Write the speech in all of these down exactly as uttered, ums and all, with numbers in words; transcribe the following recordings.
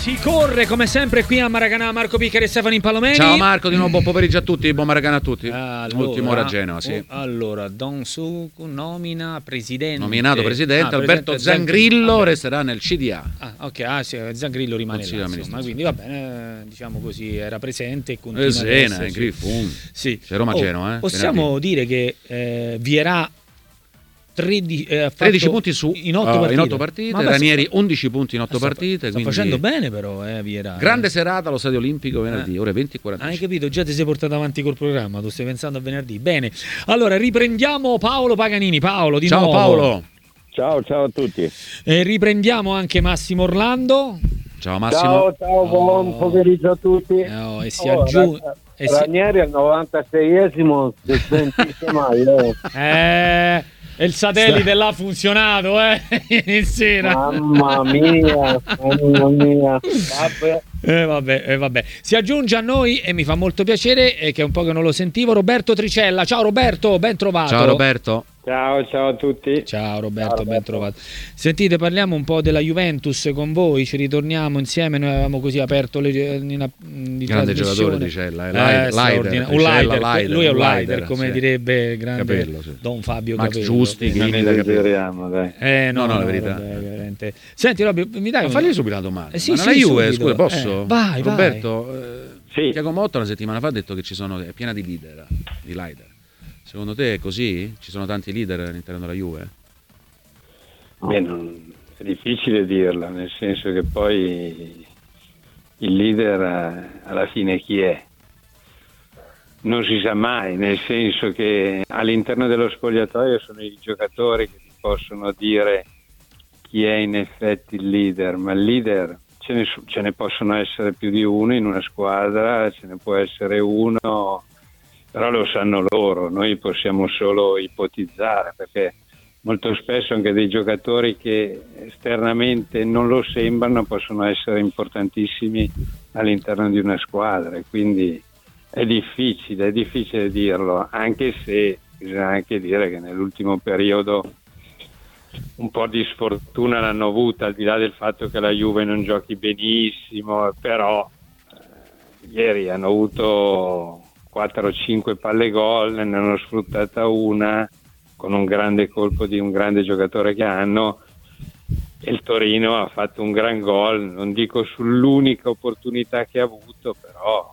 Si corre come sempre qui a Maracanã, Marco Piccari e Stefano Impalomeni. Ciao Marco, di nuovo buon pomeriggio a tutti, buon Maracanã a tutti. Allora, Ultima ora a Genova, sì. oh, allora, Don Suku nomina presidente. Nominato presidente, ah, Alberto presidente Zangrillo Zangrillo. resterà nel C D A. Ah, ok, ah, sì, Zangrillo rimane là, insomma, quindi va bene, diciamo così, era presente e continua eh, ad Sena, essere. Grifun. Sì. C'è Roma oh, Genoa, eh. Possiamo venerdì. dire che eh, Vierà tredici, eh, tredici punti su in otto uh, partite, in otto partite. Ma Ranieri sta, undici punti in otto sta, partite. Sta quindi... facendo bene però, eh, Vierà. Grande eh. serata allo Stadio Olimpico venerdì, eh. ore venti e quaranta. Hai capito? Già ti sei portato avanti col programma, tu stai pensando a venerdì. Bene, allora riprendiamo Paolo Paganini. Paolo, di ciao nuovo. Paolo. Ciao, ciao a tutti. E riprendiamo anche Massimo Orlando. Ciao Massimo. Ciao, ciao, buon oh. pomeriggio a tutti. Oh, e si oh, aggiunge... Ra- Ranieri al novantaseiesimo si smentisce mai. Eh. eh... E il satellite là ha funzionato, eh? In sera. Mamma mia, mamma mia. Vabbè. Eh, vabbè, eh, vabbè. Si aggiunge a noi, e mi fa molto piacere, eh, che è un po' che non lo sentivo, Roberto Tricella. Ciao Roberto, ben trovato. Ciao Roberto. Ciao, ciao a tutti. Ciao Roberto, Ciao, Roberto. ben trovato. Sentite, parliamo un po' della Juventus con voi, ci ritorniamo insieme, noi avevamo così aperto le, in, in, grande giocatore Tricella, eh, eh, Leider, un Leider, Leider, lui è un Leider, Leider, come sì. direbbe il grande Capello, sì. Don Fabio Max Capello. Giusti, Non Glini da Capello. esageriamo, dai. Eh, no, No, no, no, la verità. vabbè, veramente. Senti Robby, mi dai Ma un... fagli subito una domanda. Eh, sì, Ma sì, nella Juve, subito. scusa, posso? Eh, vai, Roberto, vai. Eh, Sì. Tiago Motta una settimana fa ha detto che ci sono, è piena di leader, di Leider. Secondo te è così? Ci sono tanti leader all'interno della Juve? Beh, non, è difficile dirla, nel senso che poi il leader eh, alla fine chi è? Non si sa mai, nel senso che all'interno dello spogliatoio sono i giocatori che ti possono dire chi è in effetti il leader, ma il leader ce ne, ce ne possono essere più di uno in una squadra, ce ne può essere uno, però lo sanno loro, noi possiamo solo ipotizzare, perché molto spesso anche dei giocatori che esternamente non lo sembrano possono essere importantissimi all'interno di una squadra, e quindi è difficile, è difficile dirlo, anche se bisogna anche dire che nell'ultimo periodo un po' di sfortuna l'hanno avuta, al di là del fatto che la Juve non giochi benissimo, però eh, ieri hanno avuto quattro o cinque palle gol, ne hanno sfruttata una con un grande colpo di un grande giocatore che hanno, e il Torino ha fatto un gran gol, non dico sull'unica opportunità che ha avuto, però,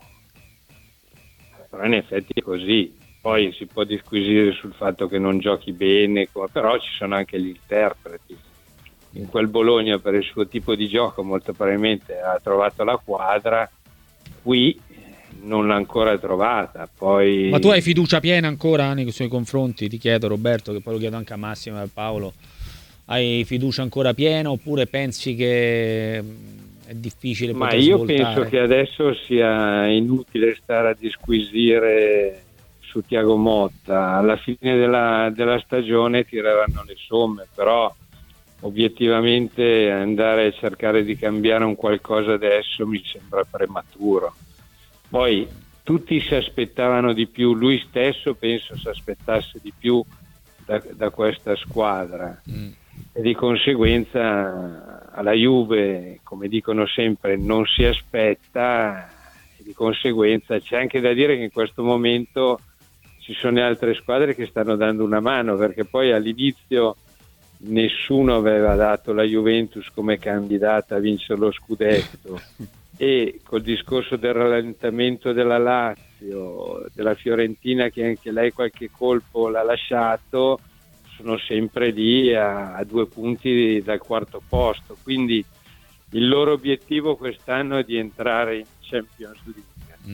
però in effetti è così. Poi si può disquisire sul fatto che non giochi bene, però ci sono anche gli interpreti. In quel Bologna, per il suo tipo di gioco, molto probabilmente ha trovato la quadra, qui non l'ha ancora trovata. Poi... Ma tu hai fiducia piena ancora nei suoi confronti? Ti chiedo, Roberto, che poi lo chiedo anche a Massimo e a Paolo. Hai fiducia ancora piena oppure pensi che è difficile Ma poter io svoltare? penso che adesso sia inutile stare a disquisire su Tiago Motta. Alla fine della, della stagione tireranno le somme, però obiettivamente andare a cercare di cambiare un qualcosa adesso mi sembra prematuro. Poi tutti si aspettavano di più, lui stesso penso si aspettasse di più da, da questa squadra, mm. e di conseguenza alla Juve, come dicono sempre, non si aspetta, e di conseguenza c'è anche da dire che in questo momento ci sono altre squadre che stanno dando una mano, perché poi all'inizio nessuno aveva dato la Juventus come candidata a vincere lo scudetto, e col discorso del rallentamento della Lazio, della Fiorentina che anche lei qualche colpo l'ha lasciato, sono sempre lì a, a due punti dal quarto posto, quindi il loro obiettivo quest'anno è di entrare in Champions League.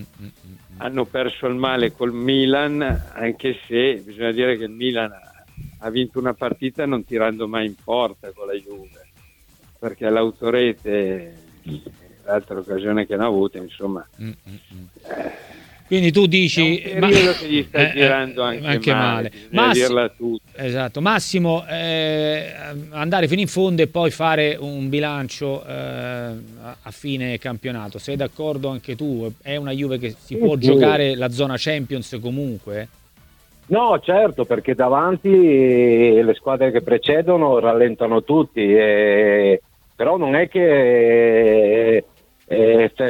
Hanno perso il male col Milan, anche se bisogna dire che il Milan ha vinto una partita non tirando mai in porta con la Juve, perché l'autorete, l'altra occasione che hanno avuto, insomma, eh, quindi tu dici è un periodo che gli sta eh, girando anche, anche male, male. Massi- dirla tutta. Esatto. Massimo, eh, andare fino in fondo e poi fare un bilancio eh, a fine campionato, sei d'accordo anche tu? È una Juve che si sì, può sì. giocare la zona Champions comunque? No, certo, perché davanti le squadre che precedono rallentano tutti, e... però non è che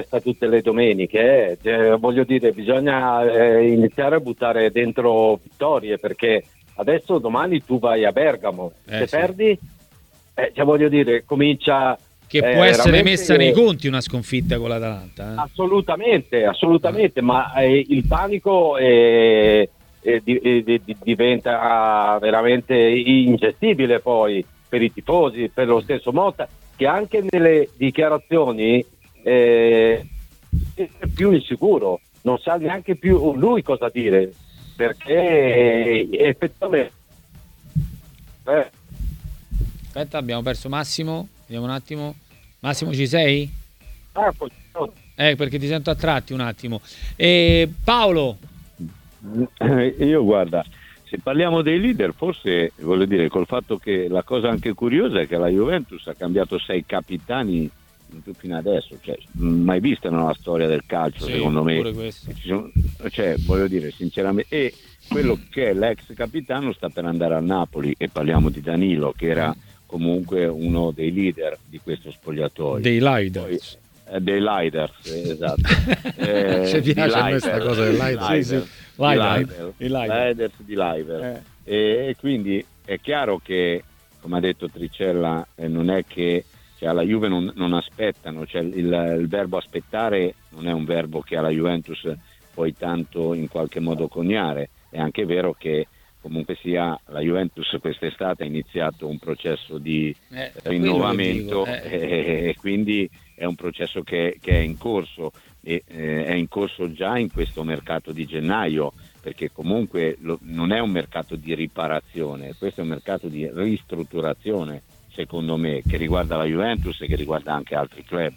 festa tutte le domeniche, eh. Cioè, voglio dire, bisogna eh, iniziare a buttare dentro vittorie, perché adesso domani tu vai a Bergamo, Eh, se sì. perdi, eh, cioè, voglio dire, comincia... Che eh, può essere veramente- messa nei conti una sconfitta con l'Atalanta. Eh? Assolutamente, assolutamente, ma eh, il panico eh, eh, di- eh, di- di- diventa veramente ingestibile poi per i tifosi, per lo stesso Motta, che anche nelle dichiarazioni eh, è più insicuro, non sa neanche più lui cosa dire, perché eh, effettivamente... eh, Aspetta, abbiamo perso Massimo. Vediamo un attimo. Massimo, ci sei? ah, poi- Eh, perché ti sento a tratti un attimo. E Paolo, Io guarda, se parliamo dei leader, forse voglio dire, col fatto che la cosa anche curiosa è che la Juventus ha cambiato sei capitani fino adesso, cioè mai vista nella storia del calcio, sì, secondo me. pure questo. Ci sono- cioè, voglio dire, sinceramente, e quello che è l'ex capitano sta per andare al Napoli, e parliamo di Danilo, che era comunque uno dei leader di questo spogliatoio. dei Poi, Liders. eh, dei Liders, eh, esatto. Eh, Ci di piace a me Lider, sta cosa del di Lider. Lider, Sì, sì. di Lider, Lider, i Lider. Liders di Lider. Eh. E, e quindi è chiaro che, come ha detto Tricella, eh, non è che cioè, alla Juve non, non aspettano, cioè il, il verbo aspettare non è un verbo che alla Juventus puoi tanto in qualche modo coniare. È anche vero che comunque sia la Juventus quest'estate ha iniziato un processo di Eh, rinnovamento, quello che dico, eh. e, e quindi è un processo che, che è in corso, e eh, è in corso già in questo mercato di gennaio, perché comunque lo- non è un mercato di riparazione, questo è un mercato di ristrutturazione, secondo me, che riguarda la Juventus e che riguarda anche altri club.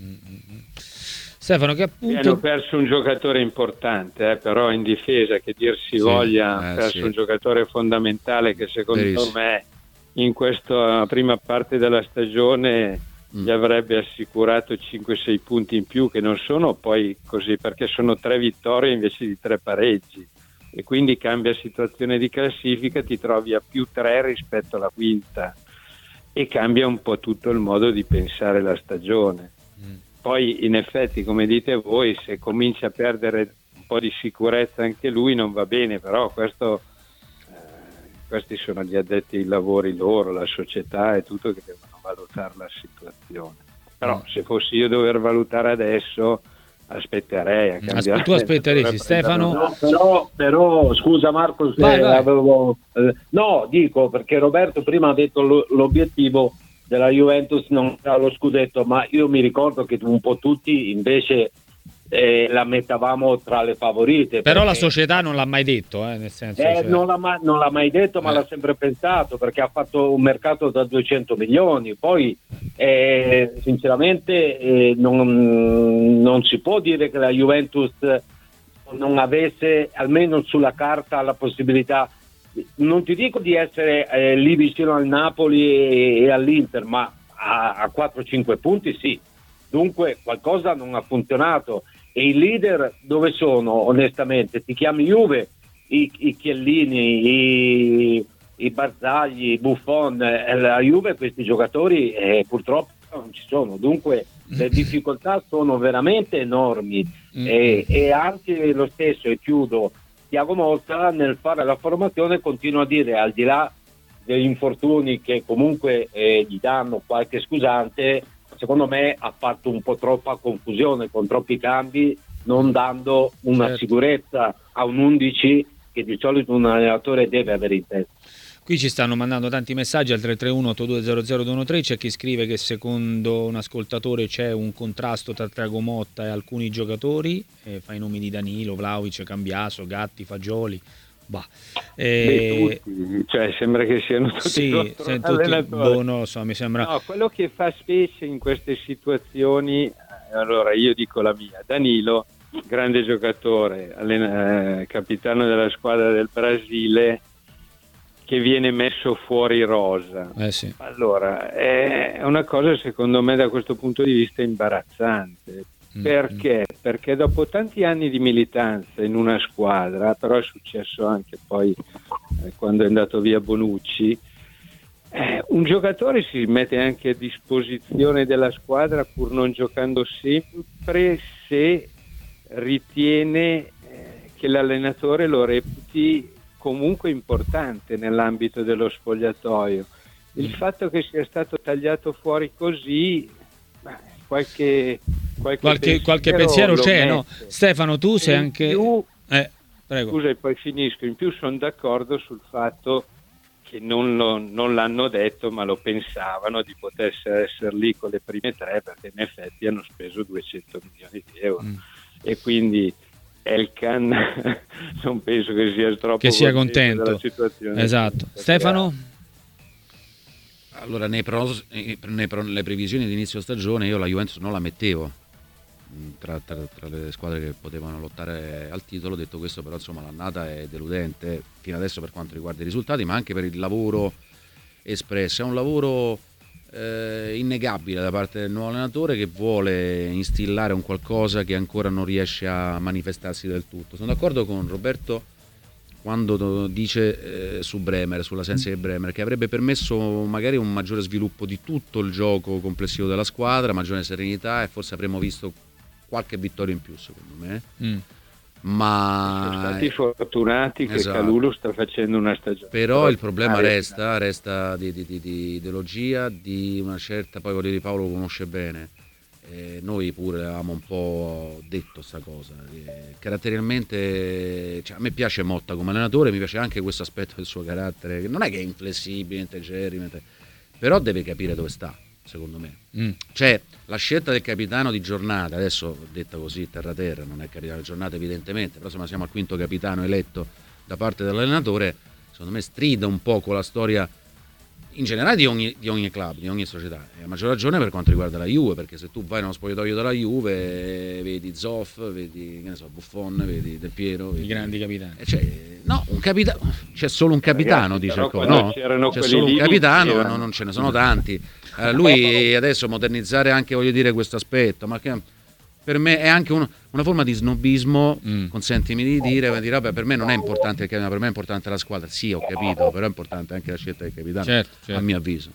Stefano, che E hanno appunto perso un giocatore importante, eh, però in difesa, che dir si voglia, hanno eh, perso sì. un giocatore fondamentale che secondo Verissimo. me in questa prima parte della stagione Mm. gli avrebbe assicurato cinque sei punti in più, che non sono poi così, perché sono tre vittorie invece di tre pareggi, e quindi cambia situazione di classifica, ti trovi a più tre rispetto alla quinta, e cambia un po' tutto il modo di pensare la stagione. Poi in effetti, come dite voi, se comincia a perdere un po' di sicurezza anche lui non va bene, però questo, eh, questi sono gli addetti ai lavori loro, la società e tutto, che devono valutare la situazione. Però se fossi io a dover valutare adesso, aspetterei a cambiare. tu aspetteresti, Stefano? No, però, però scusa Marco, se Vai, vai. avevo eh, no, dico perché Roberto prima ha detto lo- l'obiettivo della Juventus non era lo scudetto, ma io mi ricordo che un po' tutti invece eh, la mettavamo tra le favorite. Però la perché- società non l'ha mai detto, eh, nel senso, Eh, cioè- non, l'ha mai, non l'ha mai detto, ma Eh. l'ha sempre pensato, perché ha fatto un mercato da duecento milioni. Poi, eh, sinceramente, eh, non, non si può dire che la Juventus non avesse, almeno sulla carta, la possibilità, non ti dico di essere eh, lì vicino al Napoli e, e all'Inter, ma a, a quattro cinque punti sì. Dunque qualcosa non ha funzionato. E i leader dove sono, onestamente? Ti chiami Juve, i, i Chiellini, i, i Barzagli, i Buffon, eh, la Juve questi giocatori eh, purtroppo non ci sono. Dunque le difficoltà sono veramente enormi. Mm. E, e anche lo stesso, e chiudo, Thiago Motta nel fare la formazione continua a dire, al di là degli infortuni che comunque eh, gli danno qualche scusante, secondo me ha fatto un po' troppa confusione con troppi cambi, non dando una Certo. sicurezza a un undici che di solito un allenatore deve avere in testa. Qui ci stanno mandando tanti messaggi al tre tre uno otto due zero zero due uno tre. C'è chi scrive che secondo un ascoltatore c'è un contrasto tra Thiago Motta e alcuni giocatori, e fa i nomi di Danilo, Vlahovic, Cambiaso, Gatti, Fagioli. Bah. Beh, Eh, tutti, cioè sembra che siano tutti sì, i nostri se tutti, allenatori. boh, non lo so, mi sembra. No, quello che fa specie in queste situazioni, eh, allora io dico la mia, Danilo, grande giocatore, allena- eh, capitano della squadra del Brasile, che viene messo fuori rosa. Eh sì. Allora, è una cosa secondo me da questo punto di vista imbarazzante. Mm, Perché? Perché dopo tanti anni di militanza in una squadra, però è successo anche poi eh, quando è andato via Bonucci, Eh, un giocatore si mette anche a disposizione della squadra pur non giocando sempre, se ritiene eh, che l'allenatore lo reputi comunque importante nell'ambito dello spogliatoio. Il fatto che sia stato tagliato fuori così, beh, qualche, qualche, Qualche, pensiero, qualche pensiero c'è, mette. no? Stefano, tu sei In anche... più, Eh, prego. scusa e poi finisco, in più sono d'accordo sul fatto che non, lo, non l'hanno detto, ma lo pensavano di poter essere lì con le prime tre, perché in effetti hanno speso duecento milioni di euro. Mm. E quindi Elkan non penso che sia troppo che sia contento contento della situazione. Esatto. Stefano? Allora, nei pro, nei pro, le previsioni di inizio stagione io la Juventus non la mettevo tra, tra, tra le squadre che potevano lottare al titolo. Detto questo, però, insomma, l'annata è deludente fino adesso per quanto riguarda i risultati, ma anche per il lavoro espresso. È un lavoro eh, innegabile da parte del nuovo allenatore, che vuole instillare un qualcosa che ancora non riesce a manifestarsi del tutto. Sono d'accordo con Roberto quando dice eh, su Bremer, sull'assenza di Bremer, che avrebbe permesso magari un maggiore sviluppo di tutto il gioco complessivo della squadra, maggiore serenità, e forse avremmo visto qualche vittoria in più, secondo me. Mm. Ma sono stati fortunati che esatto. Kalulu sta facendo una stagione, però il problema resta resta di, di, di, di ideologia, di una certa, poi voglio dire, Paolo lo conosce bene, eh, noi pure avevamo un po' detto sta cosa, eh, caratterialmente, cioè, a me piace Motta come allenatore, mi piace anche questo aspetto del suo carattere, che non è che è inflessibile, integerrimo, però deve capire dove sta, secondo me. Mm. Cioè, la scelta del capitano di giornata, adesso detta così terra terra, non è capitano di giornata evidentemente, però insomma siamo al quinto capitano eletto da parte dell'allenatore, secondo me strida un po' con la storia in generale di ogni, di ogni club, di ogni società, e a maggior ragione per quanto riguarda la Juve, perché se tu vai nello spogliatoio della Juve vedi Zoff, vedi, che ne so, Buffon, vedi Del Piero, vedi, i grandi capitani, cioè, no, un capitano, c'è solo un capitano, ragazzi, dice però, no? C'è solo un lì, capitano, c'erano. no, non ce ne sono tanti. Eh, lui adesso modernizzare anche, voglio dire, questo aspetto, ma che per me è anche un, una forma di snobismo, mm. consentimi di dire, di dire vabbè, per me non è importante il capitano, per me è importante la squadra, sì, ho capito, però è importante anche la scelta del capitano, certo, certo. a mio avviso.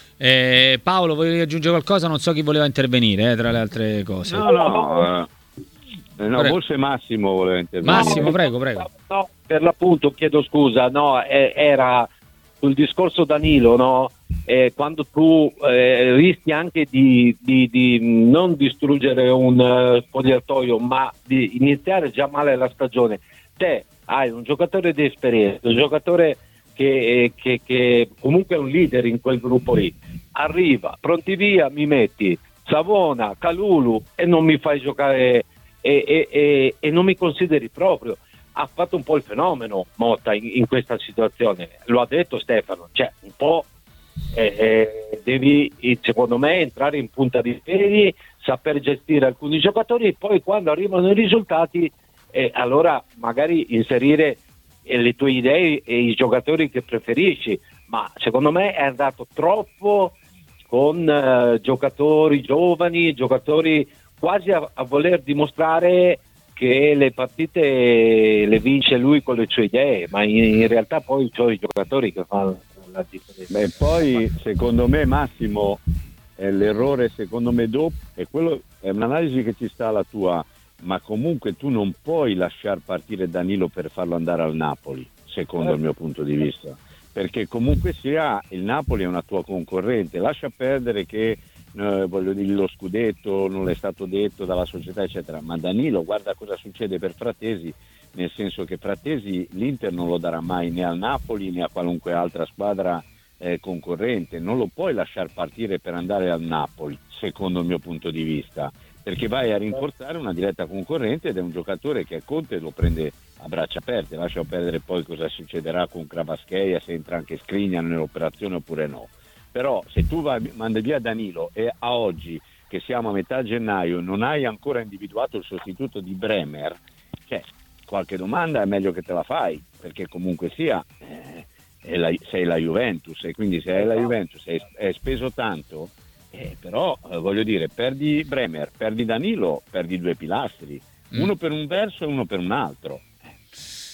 Eh, Paolo, volevi aggiungere qualcosa? Non so chi voleva intervenire, eh, tra le altre cose. No, no, eh, no forse Massimo voleva intervenire. Massimo, prego, prego. No, per l'appunto, chiedo scusa, no, eh, era sul discorso Danilo, no? Eh, quando tu eh, rischi anche di, di, di non distruggere un uh, spogliatoio, ma di iniziare già male la stagione, te hai un giocatore di esperienza, un giocatore che, eh, che, che comunque è un leader in quel gruppo lì, arriva, pronti via, mi metti Savona, Kalulu e non mi fai giocare e, e, e, e non mi consideri proprio. Ha fatto un po' il fenomeno Motta in, in questa situazione, lo ha detto Stefano, cioè un po' eh, eh, devi secondo me entrare in punta di piedi, saper gestire alcuni giocatori e poi quando arrivano i risultati eh, allora magari inserire eh, le tue idee e i giocatori che preferisci, ma secondo me è andato troppo con eh, giocatori giovani, giocatori quasi a, a voler dimostrare che le partite le vince lui con le sue idee, ma in, in realtà poi sono i giocatori che fanno la differenza. Beh, poi secondo me Massimo eh, l'errore secondo me dopo è quello, è un'analisi che ci sta alla tua, ma comunque tu non puoi lasciar partire Danilo per farlo andare al Napoli, secondo eh. il mio punto di vista, perché comunque sia il Napoli è una tua concorrente, lascia perdere che Eh, voglio dire, lo scudetto non è stato detto dalla società eccetera, ma Danilo guarda cosa succede per Fratesi, nel senso che Fratesi l'Inter non lo darà mai né al Napoli né a qualunque altra squadra eh, concorrente, non lo puoi lasciar partire per andare al Napoli secondo il mio punto di vista, perché vai a rinforzare una diretta concorrente ed è un giocatore che Conte lo prende a braccia aperte, lascia perdere poi cosa succederà con Kravaskhelia, se entra anche Skriniar nell'operazione oppure no. Però se tu vai, mandi via Danilo e a oggi che siamo a metà gennaio non hai ancora individuato il sostituto di Bremer, cioè qualche domanda è meglio che te la fai, perché comunque sia eh, è la, sei la Juventus e quindi se hai la Juventus hai, hai speso tanto, eh, però eh, voglio dire, perdi Bremer, perdi Danilo, perdi due pilastri, mm. uno per un verso e uno per un altro.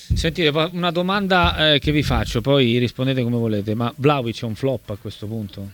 Sentite, una domanda eh, che vi faccio, poi rispondete come volete, ma Vlahovic è un flop a questo punto?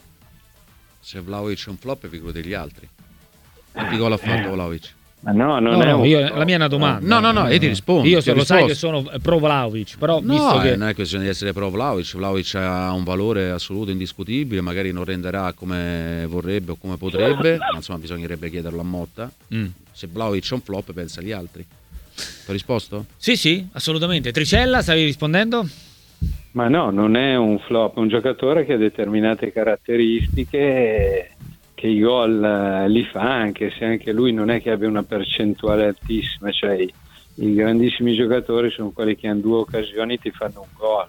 Se Vlahovic è un flop, figurate gli altri. Quanti gol ha fatto Vlahovic? Ma no, non no, è no, un... io, la mia è una domanda. No, no, no, io ti rispondo. Io ti lo risposto. sai che sono pro Vlahovic, però no, visto che... eh, non è questione di essere pro Vlahovic. Vlahovic ha un valore assoluto, indiscutibile, magari non renderà come vorrebbe o come potrebbe, ma insomma bisognerebbe chiederlo a Motta. Mm. Se Vlahovic è un flop, pensa agli altri. Ti ho risposto? Sì, sì, assolutamente. Tricella, stavi rispondendo? Ma no, non è un flop, è un giocatore che ha determinate caratteristiche che i gol li fa, anche se anche lui non è che abbia una percentuale altissima, cioè i, i grandissimi giocatori sono quelli che hanno due occasioni e ti fanno un gol.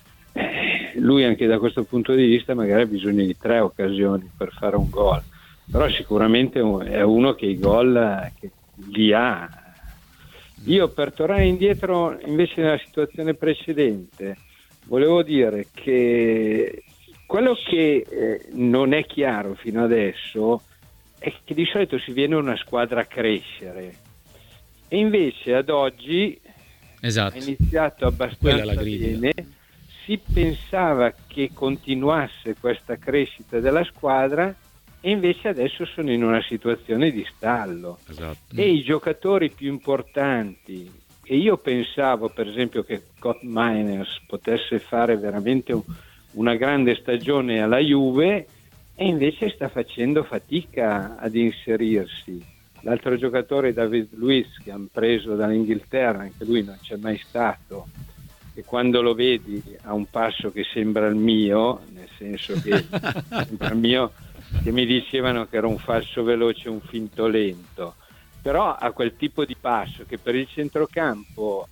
Eh, lui anche da questo punto di vista magari ha bisogno di tre occasioni per fare un gol, però sicuramente è uno che i gol che li ha. Io, per tornare indietro invece nella situazione precedente, volevo dire che quello che eh, non è chiaro fino adesso è che di solito si viene una squadra a crescere e invece ad oggi esatto. è iniziato abbastanza bene, si pensava che continuasse questa crescita della squadra e invece adesso sono in una situazione di stallo. Esatto. E i giocatori più importanti, e io pensavo per esempio che Koopmeiners potesse fare veramente un una grande stagione alla Juve e invece sta facendo fatica ad inserirsi. L'altro giocatore, David Luiz, che hanno preso dall'Inghilterra, anche lui non c'è mai stato e quando lo vedi ha un passo che sembra il mio, nel senso che sembra il mio, che mi dicevano che era un falso veloce, un finto lento, però ha quel tipo di passo che per il centrocampo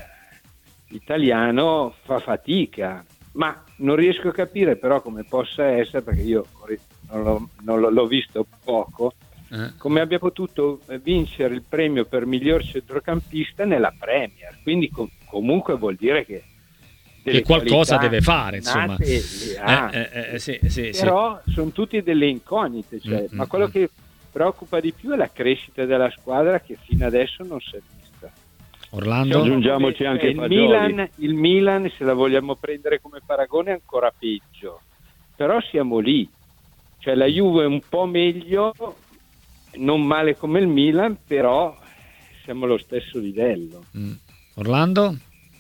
eh, italiano fa fatica. Ma non riesco a capire però come possa essere, perché io non l'ho, non l'ho visto poco, eh. come abbia potuto vincere il premio per miglior centrocampista nella Premier. Quindi com- comunque vuol dire che che qualcosa deve fare, insomma. Eh, eh, eh, sì, sì, però sì. Sono tutte delle incognite, cioè, mm-hmm. ma quello che preoccupa di più è la crescita della squadra che fino adesso non si è vista. Orlando? Aggiungiamoci anche il Milan, il Milan, se la vogliamo prendere come paragone, è ancora peggio, però siamo lì, cioè la Juve è un po' meglio, non male come il Milan, però siamo allo stesso livello. mm. Orlando?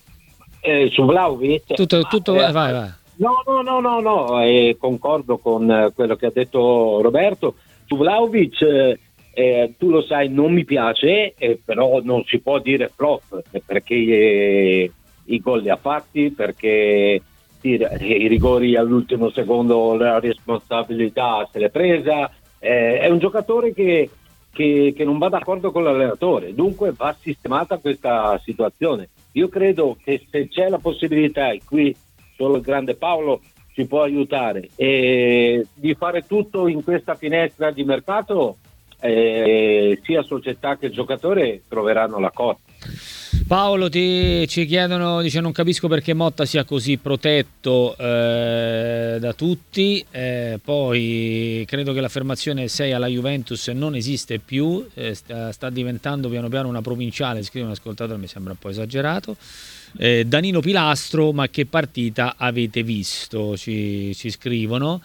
Eh, su Vlahovic? Tutto, tutto eh, vai, vai. No, no, no, no, no, eh, concordo con quello che ha detto Roberto. Su Vlahovic eh, Eh, tu lo sai, non mi piace, eh, però non si può dire flop, perché eh, i gol li ha fatti, perché i, i rigori all'ultimo secondo la responsabilità se l'è presa, eh, è un giocatore che, che, che non va d'accordo con l'allenatore, dunque va sistemata questa situazione. Io credo che se c'è la possibilità, e qui solo il grande Paolo ci può aiutare, eh, di fare tutto in questa finestra di mercato, Eh, sia società che giocatore troveranno la cotta. Paolo, ti, ci chiedono, dice non capisco perché Motta sia così protetto eh, da tutti, eh, poi credo che l'affermazione sei alla Juventus non esiste più, eh, sta, sta diventando piano piano una provinciale, scrive un ascoltatore, mi sembra un po' esagerato. eh, Danilo Pilastro, ma che partita avete visto? Ci, ci scrivono.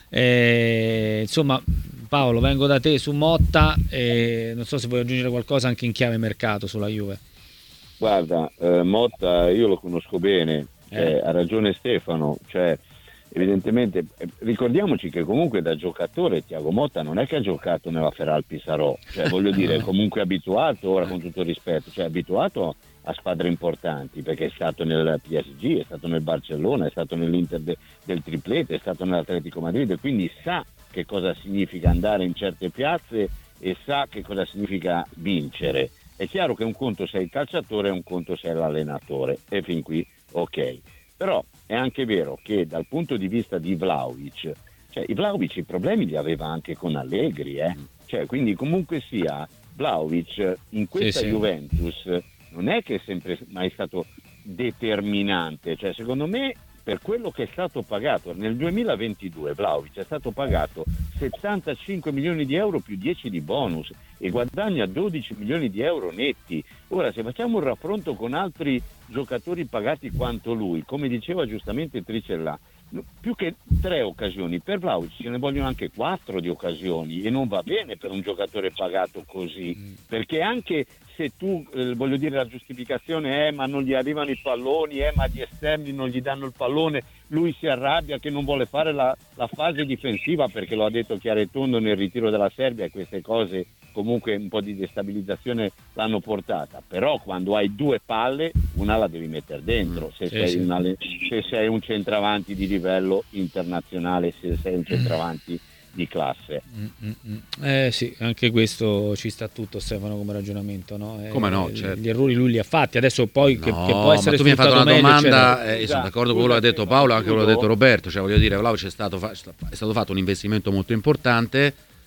Eh, insomma, Paolo, vengo da te su Motta e non so se vuoi aggiungere qualcosa anche in chiave mercato sulla Juve. Guarda, eh, Motta io lo conosco bene, eh. Eh, ha ragione Stefano, cioè evidentemente eh, ricordiamoci che comunque da giocatore Thiago Motta non è che ha giocato nella Ferral Pisarò, cioè voglio dire, comunque abituato, ora con tutto il rispetto, cioè abituato a squadre importanti, perché è stato nel P S G, è stato nel Barcellona, è stato nell'Inter de, del triplete, è stato nell'Atletico Madrid, quindi sa che cosa significa andare in certe piazze e sa che cosa significa vincere. È chiaro che un conto sei il calciatore e un conto sei l'allenatore, e fin qui ok. Però è anche vero che dal punto di vista di Vlahovic, cioè i Vlahovic i problemi li aveva anche con Allegri, eh? Cioè, quindi comunque sia Vlahovic in questa sì, sì. Juventus non è che è sempre mai stato determinante, cioè secondo me per quello che è stato pagato nel duemilaventidue, Vlahovic è stato pagato settantacinque milioni di euro più dieci di bonus e guadagna dodici milioni di euro netti. Ora, se facciamo un raffronto con altri giocatori pagati quanto lui, come diceva giustamente Tricella, più che tre occasioni, per Vlahovic ce ne vogliono anche quattro di occasioni, e non va bene per un giocatore pagato così, perché anche se tu, eh, voglio dire, la giustificazione è ma non gli arrivano i palloni, eh, ma gli esterni non gli danno il pallone, lui si arrabbia che non vuole fare la, la fase difensiva, perché lo ha detto chiaro e tondo nel ritiro della Serbia, e queste cose comunque un po' di destabilizzazione l'hanno portata, però quando hai due palle una la devi mettere dentro, se, sì, sei, sì. Una, se sei un centravanti di livello internazionale, se sei un centravanti di classe. Eh sì, anche questo ci sta tutto, Stefano, come ragionamento, no? Eh, Come no, certo. Gli errori lui li ha fatti, adesso poi che, No, che può essere ma tu mi hai fatto una sfruttato meglio, domanda, eccetera. eh, io sono d'accordo con quello che ha detto Paolo, anche quello che ha detto Roberto, cioè voglio dire, Vlahovic è stato, fa- è stato fatto un investimento molto importante,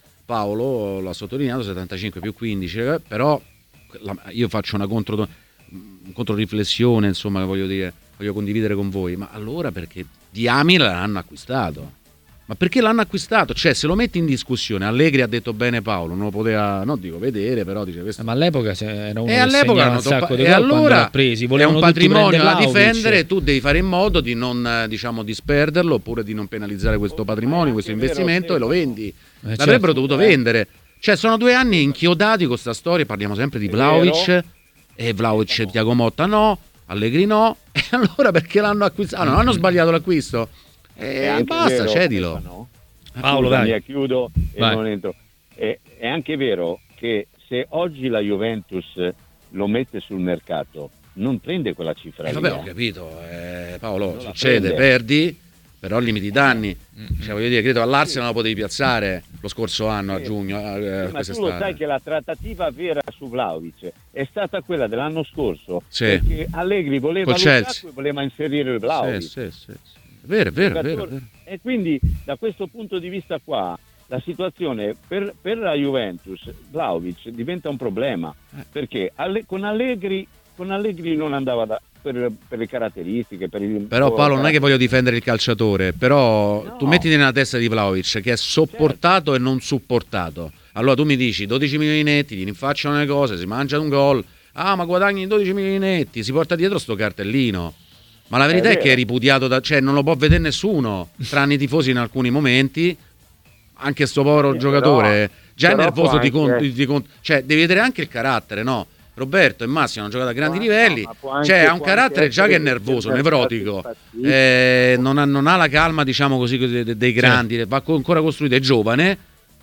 Paolo l'ha sottolineato, settantacinque più quindici, eh, però la, io faccio una contro, controriflessione, insomma, che voglio dire, voglio condividere con voi, ma allora perché Diamine l'hanno acquistato? Ma perché l'hanno acquistato? Cioè, se lo metti in discussione, Allegri ha detto bene Paolo, non lo poteva, no dico vedere, però dice questo. Ma all'epoca era uno E che all'epoca segnava hanno un sacco toppa- di e gol quando allora l'ha presi. è Volevano un tutti patrimonio prendere da Vlahovic. difendere, tu devi fare in modo di non, eh, diciamo, disperderlo, oppure di non penalizzare questo patrimonio, questo investimento, e lo vendi. Eh, L'avrebbero certo. dovuto vendere. Cioè, sono due anni inchiodati con questa storia, parliamo sempre di Vlahovic, e Vlahovic e Thiago Motta no, Allegri no, e allora perché l'hanno acquistato? Ah, non hanno sbagliato l'acquisto? E È anche basta, vero, cedilo. Stefano, Paolo, scusami, vai. chiudo e Vai. non entro. È, è anche vero che se oggi la Juventus lo mette sul mercato, non prende quella cifra Eh, lì. vabbè, ho eh. capito, eh, Paolo, Non la succede, prende. perdi, però limiti i danni. Cioè, voglio dire, credo all'Arsenal lo potevi piazzare lo scorso anno, a Sì. giugno, eh, Sì, ma tu lo quest'estate. sai che la trattativa vera su Vlahovic è stata quella dell'anno scorso, Sì. perché Allegri voleva Col Lukaku Chelsea. e voleva inserire il Vlahovic. Sì, sì, sì, sì. Vero, è vero, è vero, è vero. E quindi da questo punto di vista qua la situazione per, per la Juventus, Vlahovic diventa un problema, perché alle- con Allegri con Allegri non andava da, per, per le caratteristiche, per il Però Paolo, non è che voglio difendere il calciatore, però No. tu mettiti nella testa di Vlahovic che è sopportato e non supportato. Allora tu mi dici dodici milioni netti, gli rinfacciano le cose, si mangia un gol, ah ma guadagni dodici milioni netti, si porta dietro sto cartellino. Ma la verità è, È che vero. è ripudiato da, cioè non lo può vedere nessuno, tranne i tifosi in alcuni momenti. Anche sto povero Sì, giocatore però- già è però nervoso può di, con- anche- di con- cioè devi vedere anche il carattere, no? Roberto e Massimo hanno giocato a grandi Può- livelli, no, ma può anche- cioè ha un può carattere anche già che è essere nervoso, che nevrotico, impazzito. eh, non, ha, non ha la calma, diciamo così, de- de- dei grandi, va co- ancora costruito, è giovane,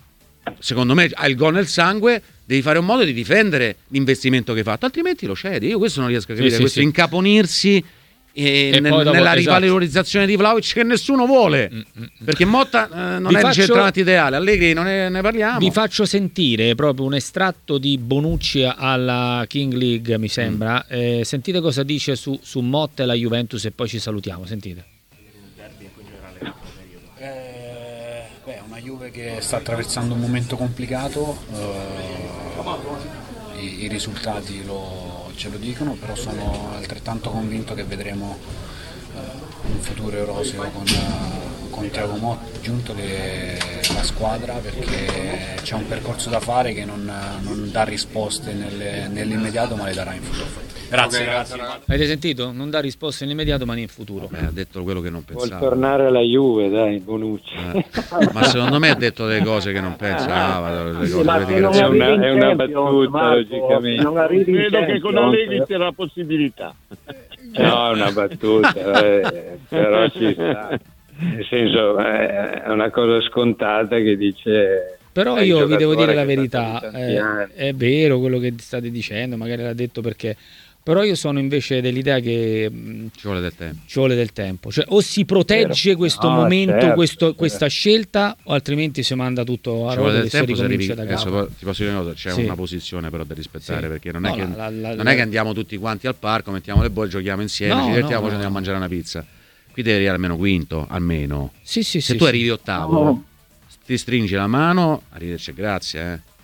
secondo me ha il gol nel sangue, devi fare un modo di difendere l'investimento che hai fatto, altrimenti lo cedi. Io questo non riesco a capire, sì, questo sì. incaponirsi eh, E nel- poi dopo- nella esatto. rivalorizzazione di Vlahovic che nessuno vuole, perché Motta eh, non Vi è faccio- il centravanti ideale, Allegri non ne, ne parliamo. Vi faccio sentire proprio un estratto di Bonucci alla King League, mi sembra. Eh, sentite cosa dice su, su Motta e la Juventus e poi ci salutiamo. Sentite. Eh, beh, è una Juve che sta attraversando un momento complicato, eh, i, i risultati lo, ce lo dicono, però sono altrettanto convinto che vedremo eh, un futuro roseo con, eh, con Thiago Motta giunto che la squadra, perché c'è un percorso da fare che non, non dà risposte nelle- nell'immediato, ma le darà in futuro. Grazie, grazie. Avete sentito? Non dà risposte nell'immediato ma in futuro. Beh, ha detto quello che non Vuol pensavo. tornare alla Juve, dai, Bonucci. Eh, ma secondo me ha detto delle cose che non pensava, delle cose, Ma le se non dichiarazioni. È una- arrivi in è una Champions, battuta, Marco, logicamente. se non arrivi in Credo che con Champions, Allegri c'era la possibilità. No, è una battuta, eh, però ci sta. Nel senso, eh, è una cosa scontata che dice... Però è il io vi devo dire giocatore la che sta verità, tanti eh, anni. è vero quello che state dicendo, magari l'ha detto perché... Però io sono invece dell'idea che mh, Ci vuole del tempo. ci vuole del tempo. Cioè, o si protegge Vero. questo No, momento, certo, questo- certo. questa scelta, o altrimenti si manda tutto a Ci vuole rotelle del e si tempo se arrivi, ricomincia da adesso capo. poi ti posso dire una cosa, c'è Sì. una posizione però da rispettare, Sì. perché non, No, è che, la- la- la- non è che andiamo tutti quanti al parco, mettiamo le bolle, giochiamo insieme, No, ci divertiamo, no, poi ci no. andiamo a mangiare una pizza. Qui devi arrivare almeno quinto, almeno. Sì, sì, Se sì, tu sì. arrivi ottavo, ti stringi la mano, arrivederci, grazie, eh.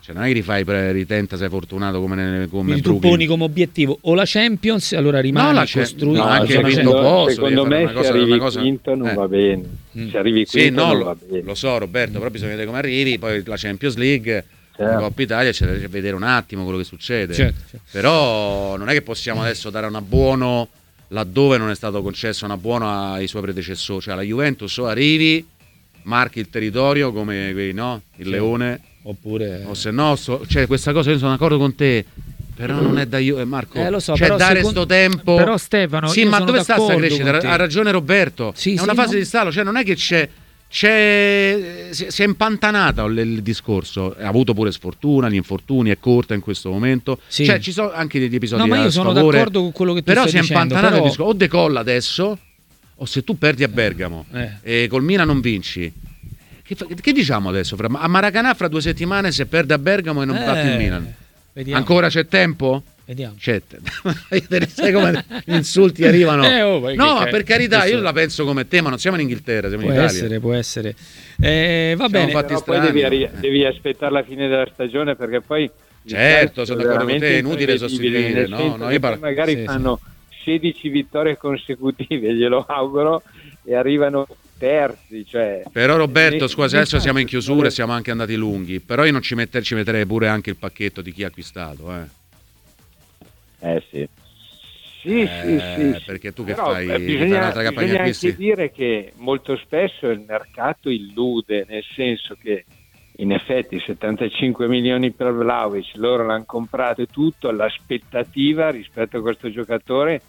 Cioè, non è che rifai, ritenta, sei fortunato come, nel, come Quindi tu Brooklyn. poni come obiettivo o la Champions, allora rimane No, la costruito. no, anche secondo, vinto posto, secondo devi fare me una se cosa- arrivi una cosa- quinto non eh. va bene. Mm. Se arrivi Sì, quinto no, non lo, va bene. lo so Roberto, però bisogna vedere come arrivi, poi la Champions League, Certo. la Coppa Italia, c'è da vedere un attimo quello che succede. Certo, certo. Però non è che possiamo adesso dare un abbuono laddove non è stato concesso un abbuono ai suoi predecessori, cioè alla Juventus o arrivi, marchi il territorio come quei, no? Il Sì. leone, Oppure o se no, so- cioè questa cosa io sono d'accordo con te. Però non è da io, eh, Marco. Eh, lo so, cioè però dare secondo- sto tempo. però Stefano, sì, io ma sono dove sta sta d'accordo crescita? con te. Ha ragione Roberto. Sì, è sì, una fase no. di stallo, cioè non è che c'è c'è si si è impantanata il, il discorso. Ha avuto pure sfortuna, gli infortuni, è corta in questo momento. Sì. Cioè ci sono anche degli episodi No, ma io a sono sfavore, d'accordo con quello che tu però stai si è dicendo, impantanato però- il discorso. O decolla adesso o se tu perdi a Bergamo Eh. e col Milan non vinci. Che, fa- che diciamo adesso? Fra- a Maracanã fra due settimane se perde a Bergamo e non Eh, batte il Milan. vediamo. Ancora c'è tempo? Vediamo. C'è. Sai come gli insulti arrivano? Eh, oh, ma no, che- ma per carità, questo- io la penso come te, ma non siamo in Inghilterra, siamo in Può Italia. essere, può essere. Eh, va Siamo bene. fatti Però poi strani, devi, arri- eh. devi aspettare la fine della stagione perché poi il Certo, calcio sono è d'accordo con te, è veramente inutile imprevedibile, sostituire, nel no? senso No, che io poi parlo- magari sì, fanno sedici vittorie consecutive, glielo auguro, e arrivano terzi. Cioè, Però Roberto, ne- scusa, ne- adesso siamo in chiusura e ne- siamo anche andati lunghi, però io non ci, metter, ci metterei pure anche il pacchetto di chi ha acquistato, eh. Eh sì. Sì, Eh, sì, sì, sì. perché tu che Però, fai? eh, Fai Bisogna, un'altra campagna bisogna acquisti? anche dire che molto spesso il mercato illude, nel senso che in effetti settantacinque milioni per Vlahovic, loro l'hanno comprato e tutto, l'aspettativa rispetto a questo giocatore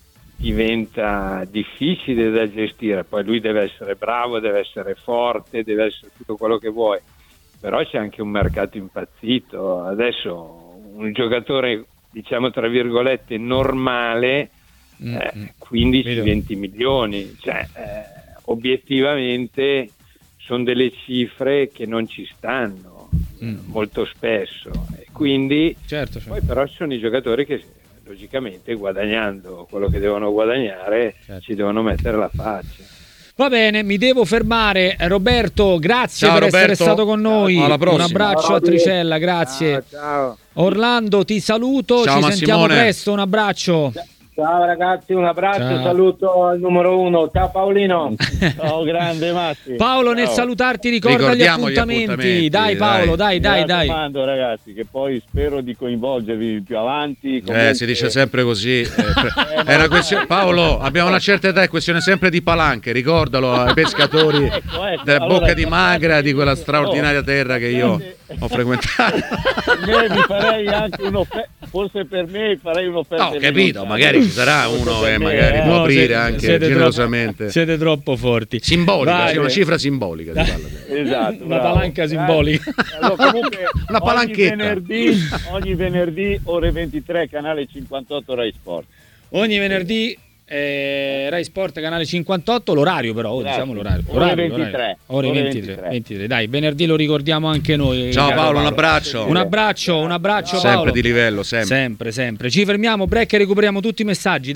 diventa difficile da gestire. Poi lui deve essere bravo, deve essere forte, deve essere tutto quello che vuoi, però c'è anche un mercato impazzito. Adesso un giocatore, diciamo tra virgolette, normale, Mm, eh, mm. quindici Vedo. venti milioni, cioè eh, obiettivamente sono delle cifre che non ci stanno Mm. molto spesso, e quindi Certo, certo. poi però ci sono i giocatori che logicamente guadagnando quello che devono guadagnare Certo. ci devono mettere la faccia. Va bene, mi devo fermare. Roberto, grazie Ciao, per essere Roberto. stato con noi. Alla prossima. Un abbraccio a Tricella, grazie. Ciao, ciao. Orlando, ti saluto, Ciao, ci sentiamo Massimone. presto, un abbraccio. Ciao ragazzi, un abbraccio, Ciao. saluto al numero uno. Ciao Paolino. Ciao grande Massi. Paolo, nel Ciao. salutarti ricorda gli Ricordiamo gli appuntamenti. appuntamenti, Dai Paolo, dai, Mi dai, dai. raccomando ragazzi, che poi spero di coinvolgervi più avanti. Eh, Comunque- si dice sempre così. eh, per- è una questione- Paolo, abbiamo una certa età, è questione sempre di palanche, ricordalo ai pescatori Ecco, ecco, della allora- bocca di magra di quella straordinaria terra che io ho frequentato. Per me vi farei anche un'offerta, forse per me farei un'offerta. No, ho capito, elegante. magari ci sarà uno Forse che per me, magari eh. può No, aprire siete- anche siete generosamente. troppo- siete troppo forti. Simbolica, Vai. sì, una cifra simbolica si parla. Esatto, Una bravo. palanca simbolica. Eh, allora, comunque, Una palanchetta. Ogni venerdì, ogni venerdì ore ventitré, canale cinquantotto Rai Sport. Ogni venerdì eh, Rai Sport canale cinquantotto, l'orario però, oh, Grazie. diciamo l'orario. Ore l'orario, ventitré. l'orario. Ore Ore ventitré, ventitré. ventitré. Dai, venerdì lo ricordiamo anche noi. Ciao caro Paolo, un abbraccio. Un abbraccio, un abbraccio Sempre Paolo. di livello, sempre. Sempre, sempre. Ci fermiamo, break e recuperiamo tutti i messaggi.